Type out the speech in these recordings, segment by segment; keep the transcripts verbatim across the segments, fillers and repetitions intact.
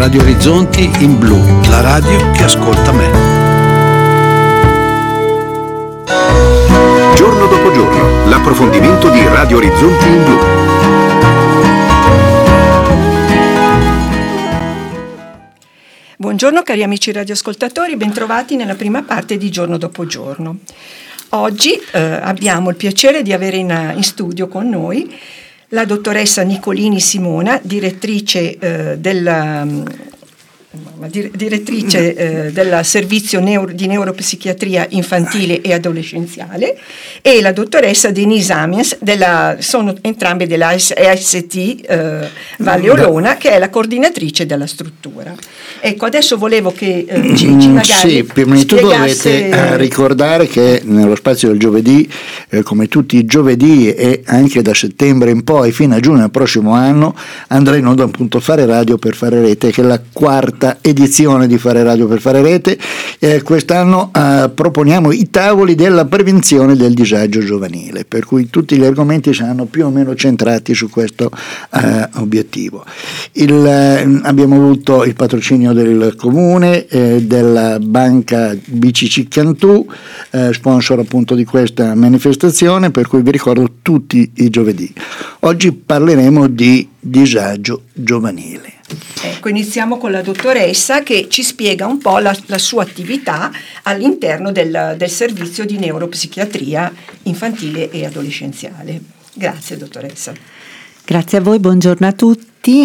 Radio Orizzonti in blu, la radio che ascolta me. Giorno dopo giorno, l'approfondimento di Radio Orizzonti in blu. Buongiorno cari amici radioascoltatori, bentrovati nella prima parte di Giorno dopo giorno. Oggi eh, abbiamo il piacere di avere in, in studio con noi la dottoressa Nicolini Simona, direttrice eh, della direttrice eh, del servizio neuro, di neuropsichiatria infantile e adolescenziale, e la dottoressa Denise Amiens, della, sono entrambe della S T eh, Valle Olona, che è la coordinatrice della struttura. Ecco, adesso volevo che eh, ci, ci magari sì, prima di tutto spiegasse... dovete eh, ricordare che nello spazio del giovedì, eh, come tutti i giovedì e anche da settembre in poi fino a giugno del prossimo anno, andremo da appunto Fare Radio per Fare Rete, che è la quarta edizione di Fare Radio per Fare Rete. Eh, quest'anno eh, proponiamo i tavoli della prevenzione del disagio giovanile, per cui tutti gli argomenti saranno più o meno centrati su questo eh, obiettivo. Il, eh, abbiamo avuto il patrocinio del comune, eh, della banca B C C Cantù, eh, sponsor appunto di questa manifestazione, per cui vi ricordo tutti i giovedì. Oggi parleremo di disagio giovanile. Ecco, iniziamo con la dottoressa che ci spiega un po' la, la sua attività all'interno del, del servizio di neuropsichiatria infantile e adolescenziale. Grazie dottoressa. Grazie a voi, buongiorno a tutti.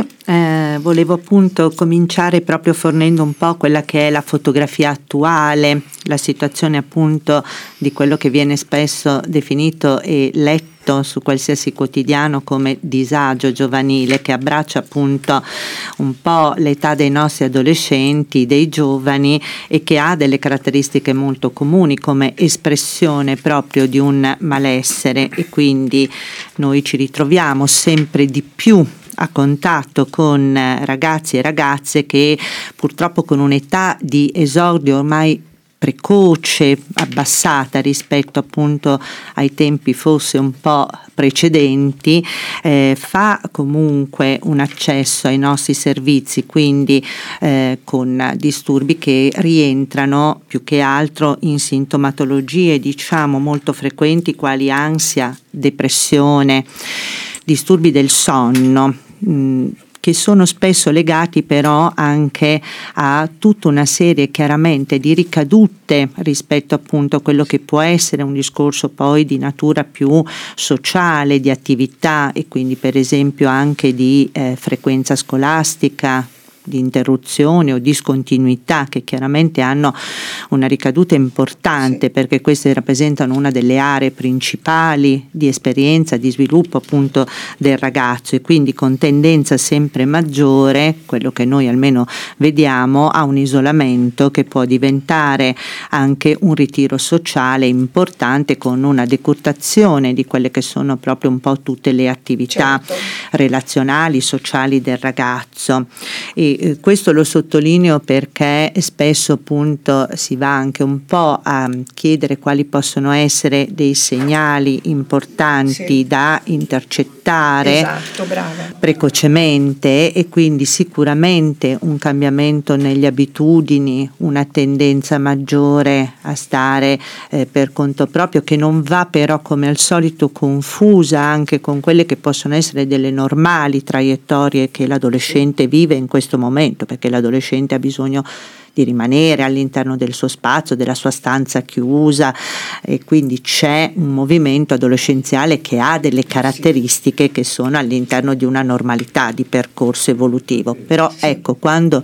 Eh, volevo appunto cominciare proprio fornendo un po' quella che è la fotografia attuale, la situazione appunto di quello che viene spesso definito e letto su qualsiasi quotidiano come disagio giovanile, che abbraccia appunto un po' l'età dei nostri adolescenti, dei giovani, e che ha delle caratteristiche molto comuni come espressione proprio di un malessere, e quindi noi ci ritroviamo sempre di più a contatto con ragazzi e ragazze che purtroppo con un'età di esordio ormai precoce, abbassata rispetto appunto ai tempi forse un po' precedenti, eh, fa comunque un accesso ai nostri servizi, quindi eh, con disturbi che rientrano più che altro in sintomatologie diciamo molto frequenti quali ansia, depressione, disturbi del sonno, mh, che sono spesso legati però anche a tutta una serie chiaramente di ricadute rispetto appunto a quello che può essere un discorso poi di natura più sociale, di attività, e quindi per esempio anche di eh, frequenza scolastica, di interruzione o discontinuità, che chiaramente hanno una ricaduta importante, sì, perché queste rappresentano una delle aree principali di esperienza, di sviluppo appunto del ragazzo, e quindi con tendenza sempre maggiore, quello che noi almeno vediamo, a un isolamento che può diventare anche un ritiro sociale importante, con una decurtazione di quelle che sono proprio un po' tutte le attività, certo, relazionali, sociali del ragazzo. E questo lo sottolineo perché spesso appunto si va anche un po' a chiedere quali possono essere dei segnali importanti, sì, da intercettare, esatto, brava, precocemente, e quindi sicuramente un cambiamento nelle abitudini, una tendenza maggiore a stare eh, per conto proprio, che non va però come al solito confusa anche con quelle che possono essere delle normali traiettorie che l'adolescente vive in questo momento, perché l'adolescente ha bisogno di rimanere all'interno del suo spazio, della sua stanza chiusa, e quindi c'è un movimento adolescenziale che ha delle caratteristiche che sono all'interno di una normalità di percorso evolutivo. Però ecco, quando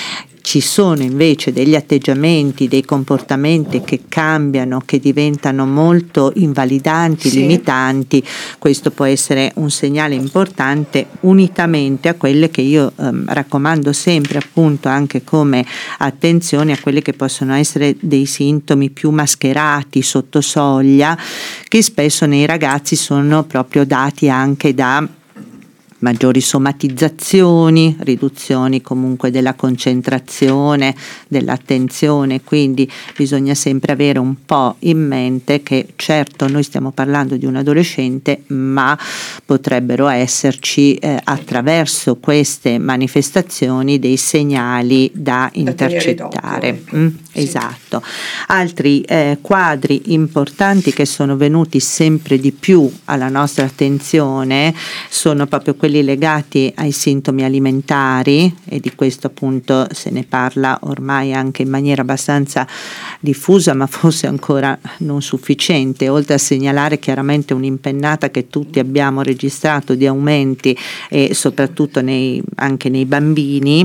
ci sono invece degli atteggiamenti, dei comportamenti che cambiano, che diventano molto invalidanti, sì, limitanti, questo può essere un segnale importante, unitamente a quelle che io ehm, raccomando sempre appunto anche come attenzione a quelle che possono essere dei sintomi più mascherati, sotto soglia, che spesso nei ragazzi sono proprio dati anche da maggiori somatizzazioni, riduzioni comunque della concentrazione, dell'attenzione, quindi bisogna sempre avere un po' in mente che certo noi stiamo parlando di un adolescente, ma potrebbero esserci eh, attraverso queste manifestazioni dei segnali da intercettare. Mm, sì. Esatto. Altri eh, quadri importanti che sono venuti sempre di più alla nostra attenzione sono proprio quelli legati ai sintomi alimentari, e di questo appunto se ne parla ormai anche in maniera abbastanza diffusa, ma forse ancora non sufficiente, oltre a segnalare chiaramente un'impennata che tutti abbiamo registrato di aumenti e soprattutto nei, anche nei bambini.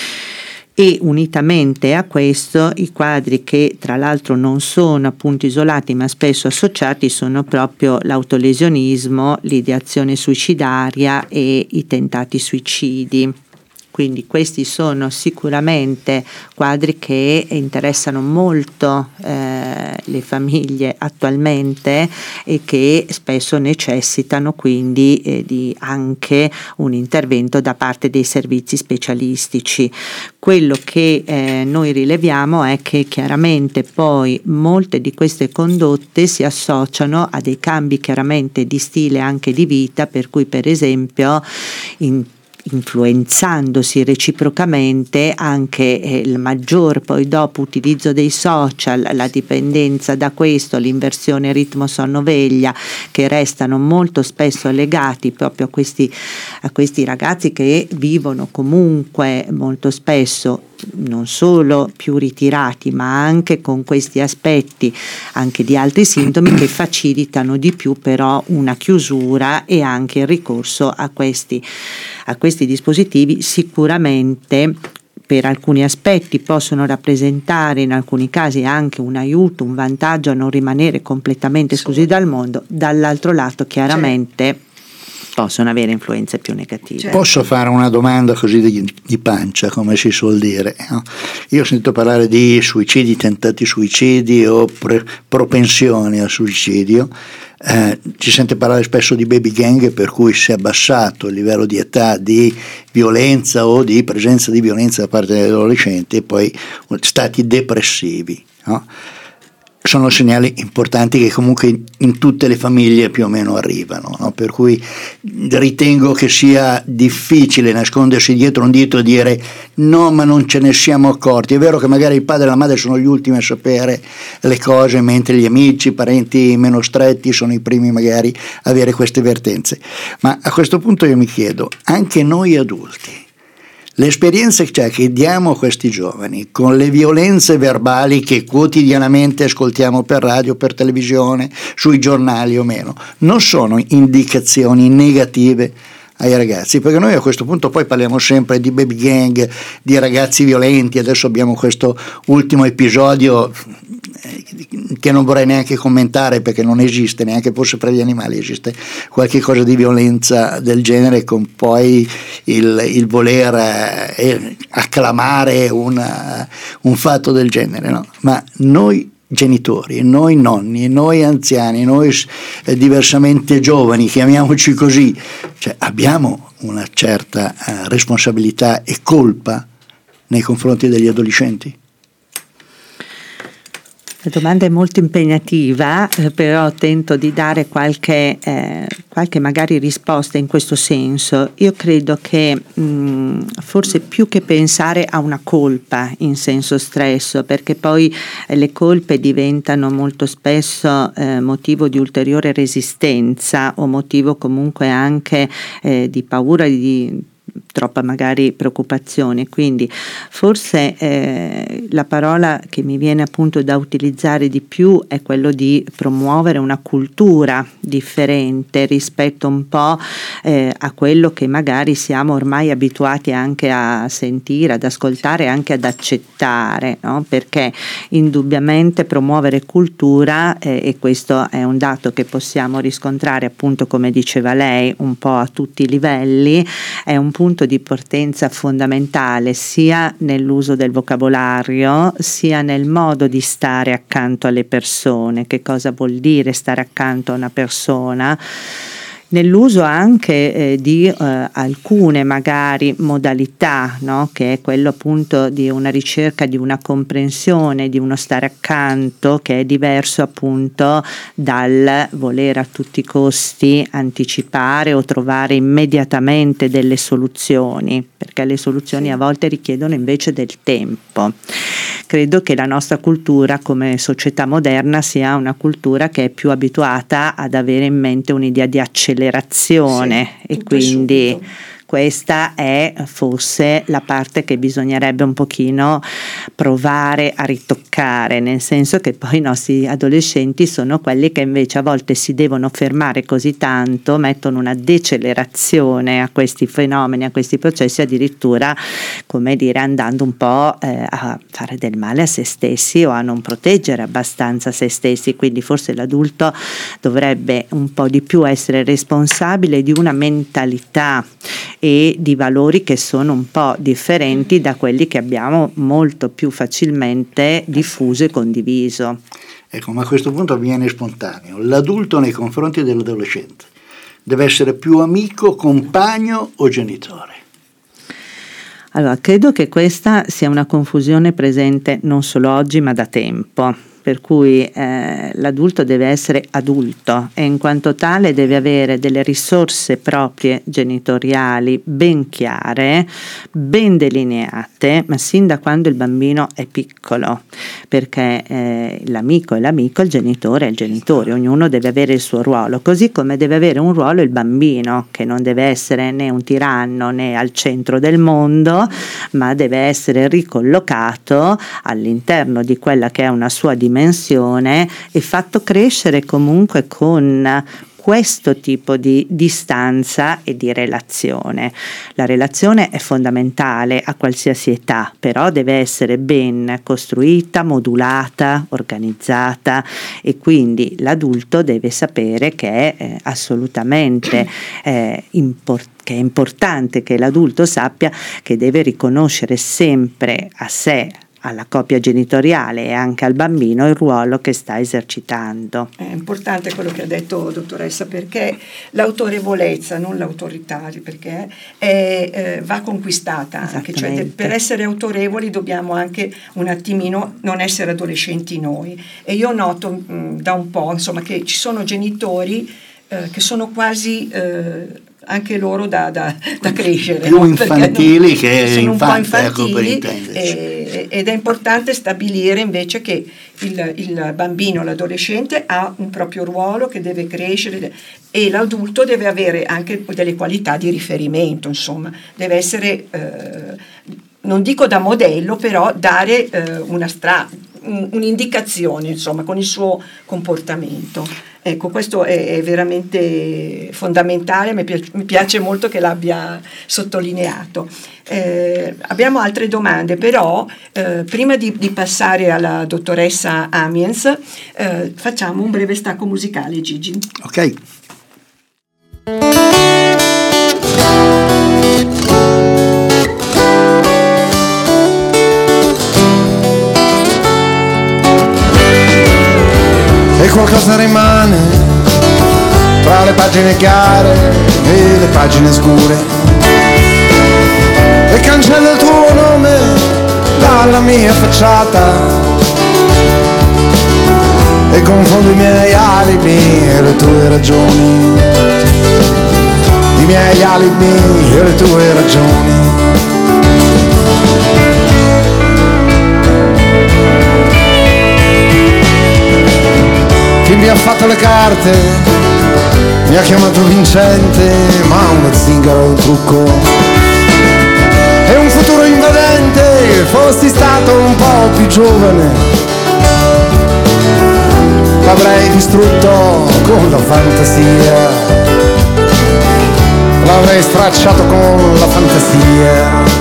E unitamente a questo i quadri, che tra l'altro non sono appunto isolati ma spesso associati, sono proprio l'autolesionismo, l'ideazione suicidaria e i tentati suicidi. Quindi questi sono sicuramente quadri che interessano molto eh, le famiglie attualmente e che spesso necessitano quindi eh, di anche un intervento da parte dei servizi specialistici. Quello che eh, noi rileviamo è che chiaramente poi molte di queste condotte si associano a dei cambi chiaramente di stile, anche di vita, per cui per esempio in influenzandosi reciprocamente anche eh, il maggior poi dopo utilizzo dei social, la dipendenza da questo, l'inversione ritmo sonno-veglia, che restano molto spesso legati proprio a questi, a questi ragazzi che vivono comunque molto spesso non solo più ritirati, ma anche con questi aspetti anche di altri sintomi che facilitano di più però una chiusura e anche il ricorso a questi, a questi dispositivi. Sicuramente per alcuni aspetti possono rappresentare in alcuni casi anche un aiuto, un vantaggio a non rimanere completamente esclusi dal mondo, dall'altro lato chiaramente possono avere influenze più negative. Certo. Posso fare una domanda così di, di pancia, come si suol dire, no? Io ho sentito parlare di suicidi, tentati suicidi o pre, propensioni al suicidio. Eh, ci sente parlare spesso di baby gang, per cui si è abbassato il livello di età di violenza o di presenza di violenza da parte degli adolescenti, e poi stati depressivi, no? Sono segnali importanti che comunque in tutte le famiglie più o meno arrivano, no? Per cui ritengo che sia difficile nascondersi dietro un dito e dire no, ma non ce ne siamo accorti. È vero che magari il padre e la madre sono gli ultimi a sapere le cose, mentre gli amici, i parenti meno stretti sono i primi magari a avere queste vertenze. Ma a questo punto io mi chiedo, anche noi adulti, le esperienze cioè, che diamo a questi giovani con le violenze verbali che quotidianamente ascoltiamo per radio, per televisione, sui giornali o meno, non sono indicazioni negative ai ragazzi? Perché noi a questo punto poi parliamo sempre di baby gang, di ragazzi violenti. Adesso abbiamo questo ultimo episodio che non vorrei neanche commentare perché non esiste, neanche forse fra gli animali esiste qualche cosa di violenza del genere, con poi il, il voler eh, acclamare una, un fatto del genere, no? Ma noi genitori, noi nonni, noi anziani, noi eh, diversamente giovani, chiamiamoci così, cioè abbiamo una certa eh, responsabilità e colpa nei confronti degli adolescenti? La domanda è molto impegnativa, eh, però tento di dare qualche, eh, qualche magari risposta in questo senso. Io credo che mh, forse più che pensare a una colpa in senso stesso, perché poi eh, le colpe diventano molto spesso eh, motivo di ulteriore resistenza o motivo comunque anche eh, di paura, di troppa magari preoccupazione, quindi forse eh, la parola che mi viene appunto da utilizzare di più è quello di promuovere una cultura differente rispetto un po' eh, a quello che magari siamo ormai abituati anche a sentire, ad ascoltare, anche ad accettare, no? Perché indubbiamente promuovere cultura, eh, e questo è un dato che possiamo riscontrare appunto, come diceva lei, un po' a tutti i livelli, è un punto di partenza fondamentale sia nell'uso del vocabolario sia nel modo di stare accanto alle persone. Che cosa vuol dire stare accanto a una persona? nell'uso anche eh, di eh, alcune magari modalità, no? Che è quello appunto di una ricerca di una comprensione, di uno stare accanto, che è diverso appunto dal volere a tutti i costi anticipare o trovare immediatamente delle soluzioni, perché le soluzioni a volte richiedono invece del tempo. Credo che la nostra cultura come società moderna sia una cultura che è più abituata ad avere in mente un'idea di accelerazione, sì, e quindi subito. Questa è forse la parte che bisognerebbe un pochino provare a ritoccare, nel senso che poi i nostri adolescenti sono quelli che invece a volte si devono fermare così tanto, mettono una decelerazione a questi fenomeni, a questi processi, addirittura, come dire, andando un po' eh, a fare del male a se stessi o a non proteggere abbastanza se stessi. Quindi forse l'adulto dovrebbe un po' di più essere responsabile di una mentalità e di valori che sono un po' differenti da quelli che abbiamo molto più facilmente diffuso e condiviso. Ecco, ma a questo punto viene spontaneo. L'adulto nei confronti dell'adolescente deve essere più amico, compagno o genitore? Allora, credo che questa sia una confusione presente non solo oggi ma da tempo. Per cui eh, l'adulto deve essere adulto e in quanto tale deve avere delle risorse proprie genitoriali ben chiare, ben delineate, ma sin da quando il bambino è piccolo, perché eh, l'amico è l'amico, il genitore è il genitore, ognuno deve avere il suo ruolo, così come deve avere un ruolo il bambino, che non deve essere né un tiranno né al centro del mondo, ma deve essere ricollocato all'interno di quella che è una sua dimensione e fatto crescere comunque con questo tipo di distanza e di relazione. La relazione è fondamentale a qualsiasi età, però deve essere ben costruita, modulata, organizzata, e quindi l'adulto deve sapere che è eh, assolutamente eh, importante che è importante che l'adulto sappia che deve riconoscere sempre a sé, alla coppia genitoriale e anche al bambino il ruolo che sta esercitando. È importante quello che ha detto dottoressa, perché l'autorevolezza, non l'autorità, perché è, eh, va conquistata anche, cioè de- per essere autorevoli dobbiamo anche un attimino non essere adolescenti noi, e io noto mh, da un po' insomma che ci sono genitori eh, che sono quasi eh, anche loro da, da, da crescere, più no? infantili non, che sono infanti, un po' infantili, ecco, per e, ed è importante stabilire invece che il, il bambino, l'adolescente ha un proprio ruolo che deve crescere, e l'adulto deve avere anche delle qualità di riferimento, insomma deve essere eh, non dico da modello, però dare eh, una stra- un, un'indicazione insomma con il suo comportamento. Ecco, questo è, è veramente fondamentale, mi piace, mi piace molto che l'abbia sottolineato. Eh, abbiamo altre domande, però eh, prima di, di passare alla dottoressa Amiens eh, facciamo un breve stacco musicale, Gigi. Ok. E qualcosa rimane tra le pagine chiare e le pagine scure, e cancella il tuo nome dalla mia facciata, e confondo i miei alibi e le tue ragioni, i miei alibi e le tue ragioni. Chi mi ha fatto le carte mi ha chiamato vincente, ma uno zingaro è un trucco e un futuro invadente. Fossi stato un po' più giovane, l'avrei distrutto con la fantasia, l'avrei stracciato con la fantasia.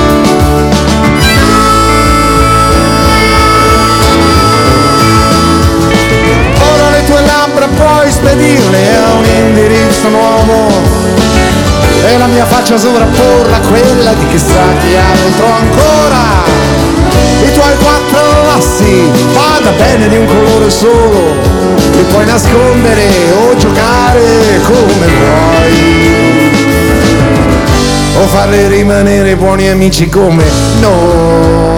Labbra puoi spedirle a un indirizzo nuovo e la mia faccia sovrapporla a quella di chissà chi altro ancora. I tuoi quattro assi, vada bene di un colore solo, li puoi nascondere o giocare come vuoi, o farli rimanere buoni amici come noi.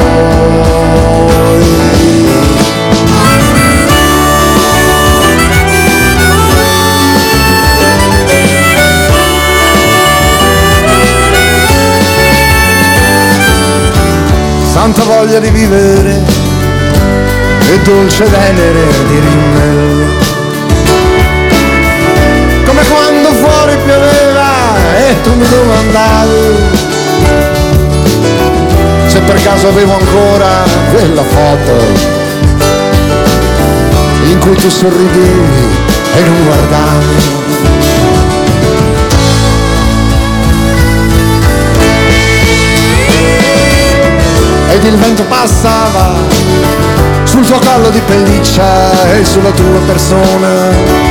Tanta voglia di vivere e dolce venere di rimmel, come quando fuori pioveva e tu mi domandavi se per caso avevo ancora quella foto in cui tu sorridevi e non guardavi. Ed il vento passava sul tuo collo di pelliccia e sulla tua persona,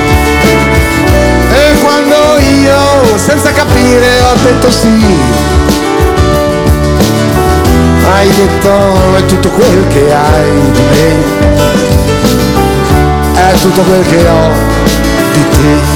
e quando io senza capire ho detto sì, hai detto è tutto quel che hai di me, è tutto quel che ho di te.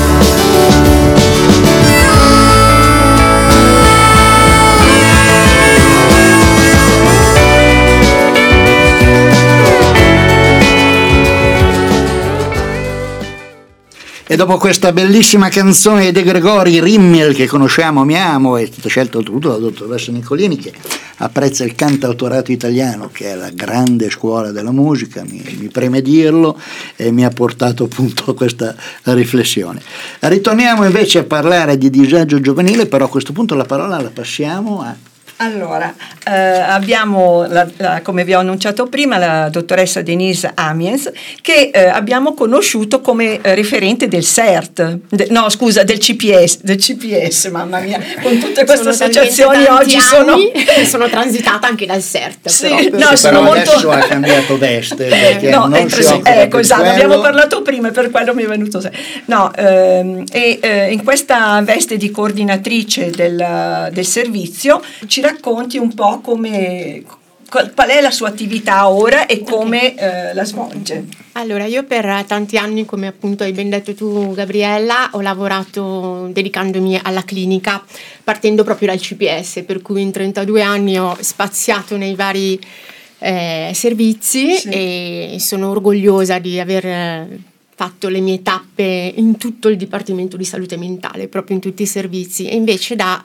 E dopo questa bellissima canzone di De Gregori, Rimmel, che conosciamo, amiamo, è stato scelto oltretutto dalla dottoressa Nicolini, che apprezza il cantautorato italiano, che è la grande scuola della musica, mi, mi preme dirlo, e mi ha portato appunto a questa riflessione. Ritorniamo invece a parlare di disagio giovanile, però a questo punto la parola la passiamo a... Allora, eh, abbiamo, la, la, come vi ho annunciato prima, la dottoressa Denise Amiens, che eh, abbiamo conosciuto come eh, referente del C E R T, de, no scusa, del C P S, del C P S, mamma mia, con tutte queste sono associazioni oggi sono... sono transitata anche dal C E R T. Sì, però, no, sì, sono però molto... adesso ha cambiato veste, perché no, non è si presi- occupa ecco, di esatto, quello. abbiamo parlato prima, per quello mi è venuto se- no, ehm, e eh, in questa veste di coordinatrice del, del servizio ci racconti un po' come, qual è la sua attività ora e come eh, la svolge. Allora, io per tanti anni, come appunto hai ben detto tu Gabriella, ho lavorato dedicandomi alla clinica, partendo proprio dal C P S, per cui in trentadue anni ho spaziato nei vari eh, servizi, sì. E sono orgogliosa di aver fatto le mie tappe in tutto il Dipartimento di Salute Mentale, proprio in tutti i servizi, e invece da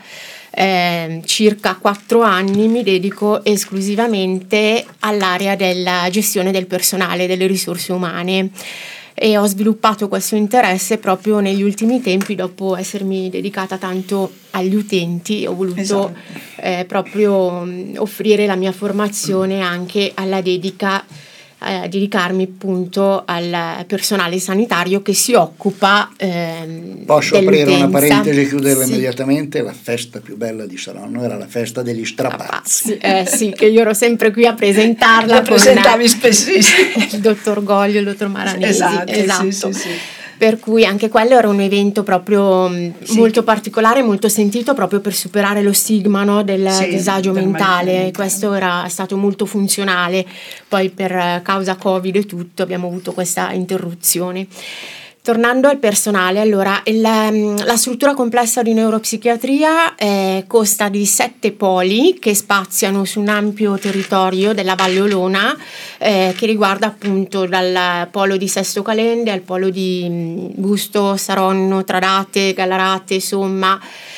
Eh, circa quattro anni mi dedico esclusivamente all'area della gestione del personale, delle risorse umane, e ho sviluppato questo interesse proprio negli ultimi tempi, dopo essermi dedicata tanto agli utenti. Ho voluto esatto. eh, proprio mh, offrire la mia formazione anche alla dedica a dedicarmi appunto al personale sanitario che si occupa ehm, Posso dell'utenza. aprire una parentesi e chiuderla sì. immediatamente? La festa più bella di Saronno era la festa degli strapazzi. Eh, sì, che io ero sempre qui a presentarla. La presentavi spessissimo. Il dottor Goglio, il dottor Maranesi. Esatto, esatto. Sì, sì, sì. Per cui anche quello era un evento proprio sì. molto particolare, molto sentito, proprio per superare lo stigma, no, del sì, disagio mentale. Questo era stato molto funzionale. Poi per causa Covid e tutto abbiamo avuto questa interruzione. Tornando al personale, allora il, la struttura complessa di neuropsichiatria eh, consta di sette poli che spaziano su un ampio territorio della Valle Olona, eh, che riguarda appunto dal polo di Sesto Calende al polo di mh, Busto, Saronno, Tradate, Gallarate, Somma.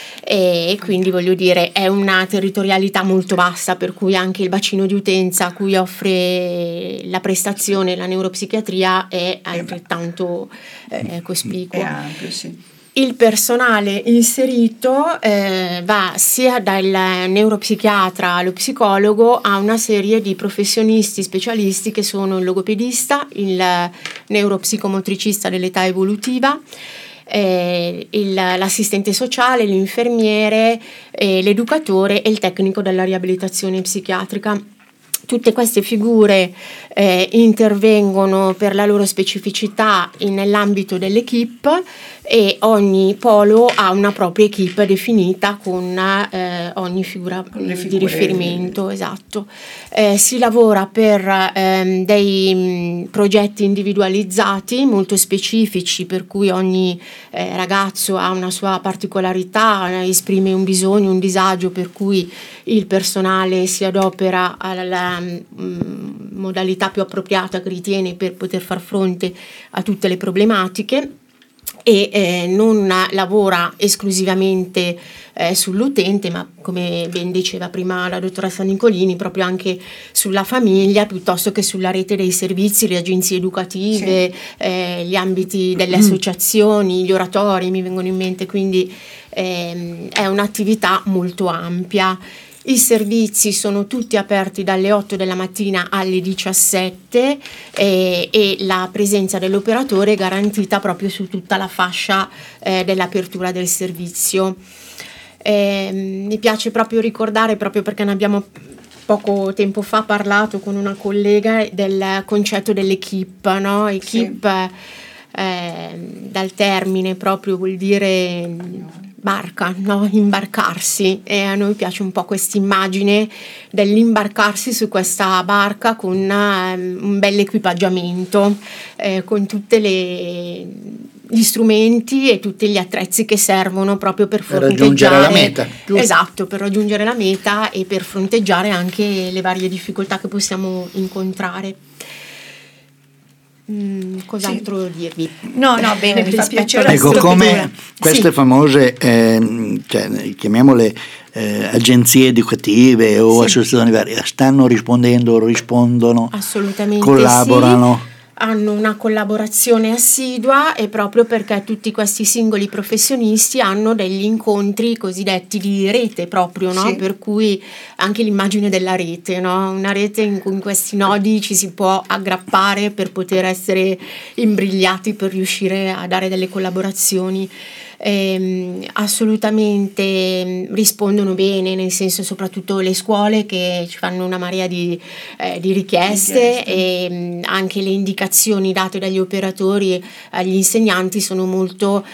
E quindi voglio dire è una territorialità molto vasta, per cui anche il bacino di utenza a cui offre la prestazione la neuropsichiatria è altrettanto eh, cospicuo. È ampio, sì. Il personale inserito eh, va sia dal neuropsichiatra allo psicologo a una serie di professionisti specialisti che sono il logopedista, il neuropsicomotricista dell'età evolutiva, Eh, il, l'assistente sociale, l'infermiere, eh, l'educatore e il tecnico della riabilitazione psichiatrica. Tutte queste figure eh, intervengono per la loro specificità in, nell'ambito dell'equipe, e ogni polo ha una propria equipe definita con eh, ogni figura di riferimento. Esatto. Eh, si lavora per ehm, dei mh, progetti individualizzati molto specifici, per cui ogni eh, ragazzo ha una sua particolarità, eh, esprime un bisogno, un disagio, per cui il personale si adopera alla mh, modalità più appropriata che ritiene per poter far fronte a tutte le problematiche, e eh, non lavora esclusivamente eh, sull'utente, ma come ben diceva prima la dottoressa Nicolini, proprio anche sulla famiglia, piuttosto che sulla rete dei servizi, le agenzie educative, sì. eh, gli ambiti delle associazioni, gli oratori mi vengono in mente, quindi ehm, è un'attività molto ampia. I servizi sono tutti aperti dalle otto della mattina alle diciassette eh, e la presenza dell'operatore è garantita proprio su tutta la fascia eh, dell'apertura del servizio. Eh, mi piace proprio ricordare, proprio perché ne abbiamo poco tempo fa parlato con una collega, del concetto dell'equipe, no? Equipe, sì. eh, dal termine proprio vuol dire barca, no? Imbarcarsi, e a noi piace un po' questa immagine dell'imbarcarsi su questa barca con una, un bel equipaggiamento, eh, con tutte le gli strumenti e tutti gli attrezzi che servono proprio per, per fronteggiare la meta. Esatto, per raggiungere la meta e per fronteggiare anche le varie difficoltà che possiamo incontrare. Mm, cos'altro sì. dirvi? No, no, bene, mi fa piacere. Ecco, come queste sì. famose, eh, cioè, chiamiamole eh, agenzie educative o sì. associazioni varie, stanno rispondendo, rispondono, assolutamente collaborano? Sì. Hanno una collaborazione assidua, e proprio perché tutti questi singoli professionisti hanno degli incontri cosiddetti di rete proprio, no? Sì. Per cui anche l'immagine della rete, no? Una rete in cui in questi nodi ci si può aggrappare per poter essere imbrigliati, per riuscire a dare delle collaborazioni. Eh, assolutamente rispondono bene, nel senso, soprattutto le scuole che ci fanno una marea di, eh, di richieste, richieste. E mh, anche le indicazioni date dagli operatori agli insegnanti sono molto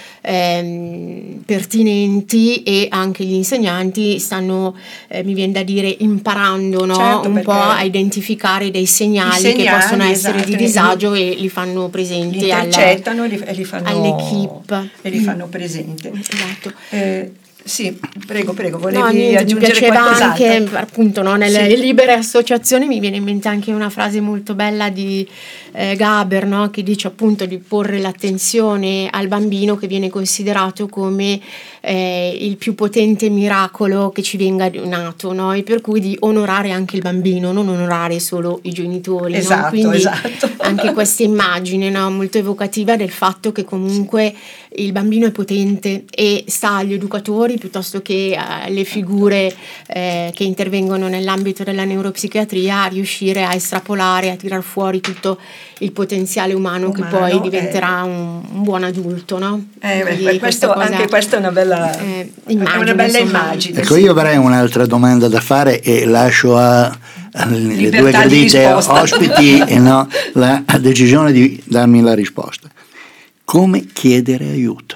eh, pertinenti, e anche gli insegnanti stanno, eh, mi viene da dire, imparando, no? Certo, un po' a identificare dei segnali, segnali che possono essere esatto, di disagio, e li fanno presenti, li intercettano alla, e li fanno all'equipe e li fanno presenti. Esatto. Eh, sì, prego, prego, volevi no, niente, aggiungere mi piaceva qualcos'altro? Anche appunto, no, nelle sì. libere associazioni mi viene in mente anche una frase molto bella di eh, Gaber, no, che dice appunto di porre l'attenzione al bambino, che viene considerato come eh, il più potente miracolo che ci venga nato, no? E per cui di onorare anche il bambino, non onorare solo i genitori, esatto, no? Quindi esatto. anche questa immagine, no, molto evocativa del fatto che comunque il bambino è potente, e sta agli educatori piuttosto che alle figure eh, che intervengono nell'ambito della neuropsichiatria a riuscire a estrapolare, a tirar fuori tutto il potenziale umano, umano che poi diventerà eh. un, un buon adulto, no? Eh, beh, questo, cosa, anche questa è una bella eh, immagine. È una bella immagine. Ecco, io avrei un'altra domanda da fare e lascio a le due gradite ospiti e no, la decisione di darmi la risposta. Come chiedere aiuto?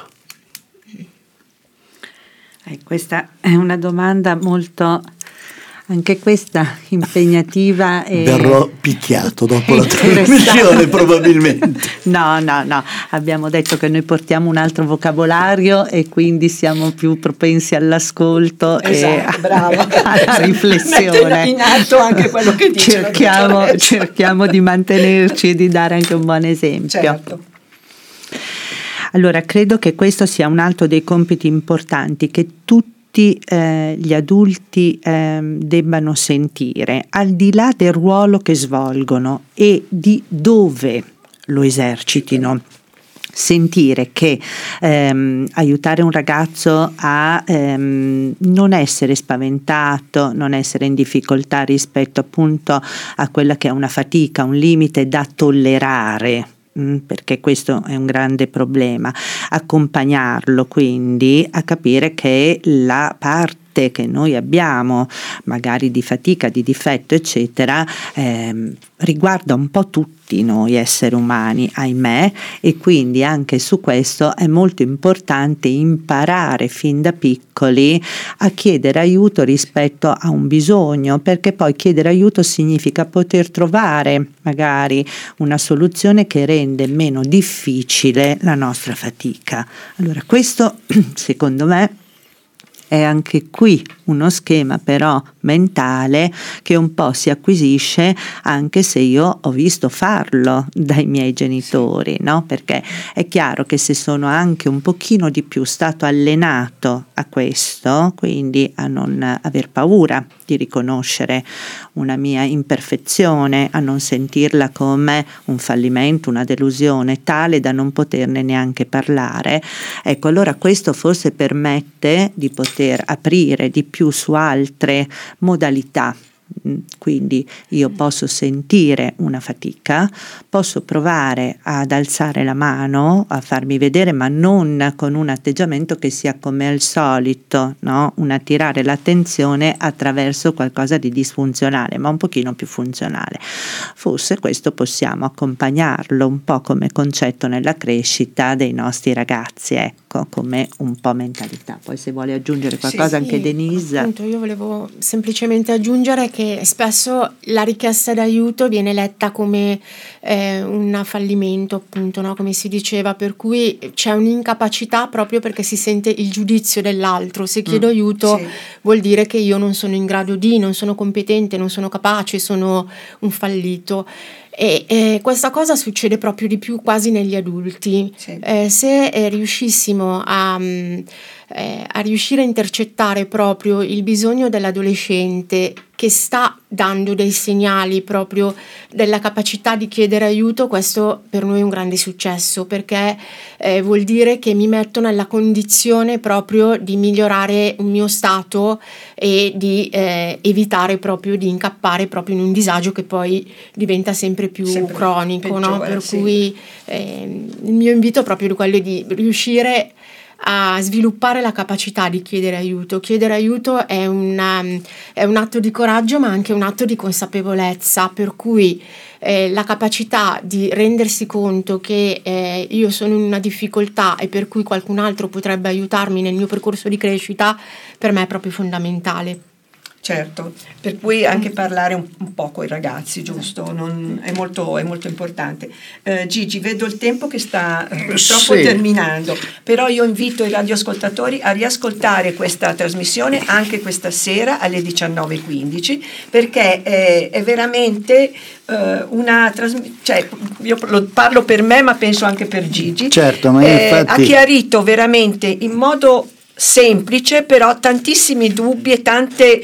Eh, questa è una domanda molto, anche questa impegnativa. E verrò picchiato dopo la trasmissione probabilmente. No, no, no, abbiamo detto che noi portiamo un altro vocabolario e quindi siamo più propensi all'ascolto, esatto, e bravo. alla riflessione. Mettete in atto anche quello che dice. Cerchiamo, cerchiamo di mantenerci e di dare anche un buon esempio. Certo. Allora, credo che questo sia un altro dei compiti importanti che tutti eh, gli adulti eh, debbano sentire, al di là del ruolo che svolgono e di dove lo esercitino. Sentire che ehm, aiutare un ragazzo a ehm, non essere spaventato, non essere in difficoltà rispetto appunto a quella che è una fatica, un limite da tollerare, perché questo è un grande problema, accompagnarlo quindi a capire che la parte scelte che noi abbiamo, magari di fatica, di difetto, eccetera, ehm, riguarda un po' tutti noi esseri umani, ahimè, e quindi anche su questo è molto importante imparare fin da piccoli a chiedere aiuto rispetto a un bisogno, perché poi chiedere aiuto significa poter trovare magari una soluzione che rende meno difficile la nostra fatica. Allora, questo secondo me è anche qui uno schema però mentale che un po' si acquisisce, anche se io ho visto farlo dai miei genitori, no? Perché è chiaro che se sono anche un pochino di più stato allenato a questo, quindi a non aver paura di riconoscere una mia imperfezione, a non sentirla come un fallimento, una delusione tale da non poterne neanche parlare, ecco, allora questo forse permette di poter aprire di più su altre modalità. Quindi io posso sentire una fatica, posso provare ad alzare la mano, a farmi vedere, ma non con un atteggiamento che sia come al solito, no? Un attirare l'attenzione attraverso qualcosa di disfunzionale, ma un pochino più funzionale. Forse questo possiamo accompagnarlo un po' come concetto nella crescita dei nostri ragazzi, ecco, come un po' mentalità. Poi se vuole aggiungere qualcosa, sì, anche sì, Denise. Appunto, io volevo semplicemente aggiungere che spesso la richiesta d'aiuto viene letta come eh, un fallimento, appunto, no? Come si diceva, per cui c'è un'incapacità proprio perché si sente il giudizio dell'altro. Se chiedo mm, aiuto sì. vuol dire che io non sono in grado di, non sono competente, non sono capace, sono un fallito. E eh, questa cosa succede proprio di più quasi negli adulti. Sì. Eh, se eh, riuscissimo a, eh, a riuscire a intercettare proprio il bisogno dell'adolescente che sta dando dei segnali proprio della capacità di chiedere aiuto, questo per noi è un grande successo, perché eh, vuol dire che mi metto nella condizione proprio di migliorare il mio stato e di eh, evitare proprio di incappare proprio in un disagio che poi diventa sempre più sempre cronico, peggiore, no? Per sì. cui eh, il mio invito è proprio quello di riuscire a sviluppare la capacità di chiedere aiuto. Chiedere aiuto è, una, è un atto di coraggio, ma anche un atto di consapevolezza, per cui eh, la capacità di rendersi conto che eh, io sono in una difficoltà e per cui qualcun altro potrebbe aiutarmi nel mio percorso di crescita, per me è proprio fondamentale. Certo, per cui anche parlare un, un po' con i ragazzi, giusto? Non, è, molto, è molto importante. Uh, Gigi, vedo il tempo che sta uh, purtroppo sì. terminando, però io invito i radioascoltatori a riascoltare questa trasmissione anche questa sera alle diciannove e quindici, perché è, è veramente uh, una trasmissione, cioè io lo parlo per me ma penso anche per Gigi, certo, ma eh, infatti... ha chiarito veramente in modo semplice, però tantissimi dubbi e tante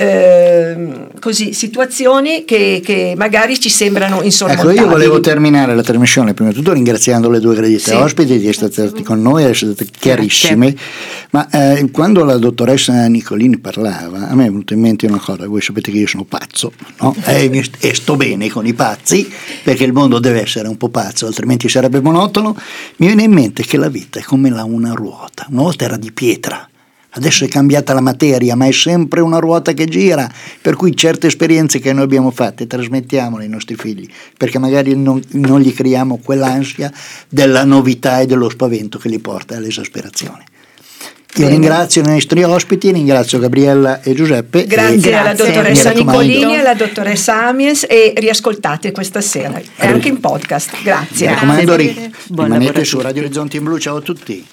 eh, così situazioni che, che magari ci sembrano insormontabili. Ecco, io volevo terminare la trasmissione prima di tutto ringraziando le due gradite sì. ospiti di essere stati con noi, essere state chiarissime. Grazie. Ma eh, quando la dottoressa Nicolini parlava, a me è venuta in mente una cosa: voi sapete che io sono pazzo, no? e, e sto bene con i pazzi, perché il mondo deve essere un po' pazzo, altrimenti sarebbe monotono. Mi viene in mente che la vita è come la una ruota, una volta era di pietra, adesso è cambiata la materia, ma è sempre una ruota che gira, per cui certe esperienze che noi abbiamo fatte trasmettiamole ai nostri figli, perché magari non, non gli creiamo quell'ansia della novità e dello spavento che li porta all'esasperazione. Io ringrazio i nostri ospiti, ringrazio Gabriella e Giuseppe. Grazie, e grazie alla dottoressa Nicolini e alla dottoressa Amiens, e riascoltate questa sera e anche in podcast. Grazie. Mi raccomando, ri- rimanete su Radio Orizzonti in Blu. Ciao a tutti.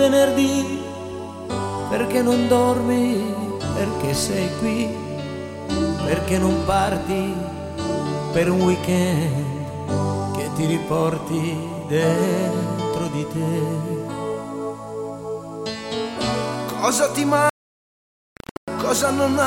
venerdì, perché non dormi, perché sei qui, perché non parti per un weekend che ti riporti dentro di te. Cosa ti manca? Cosa non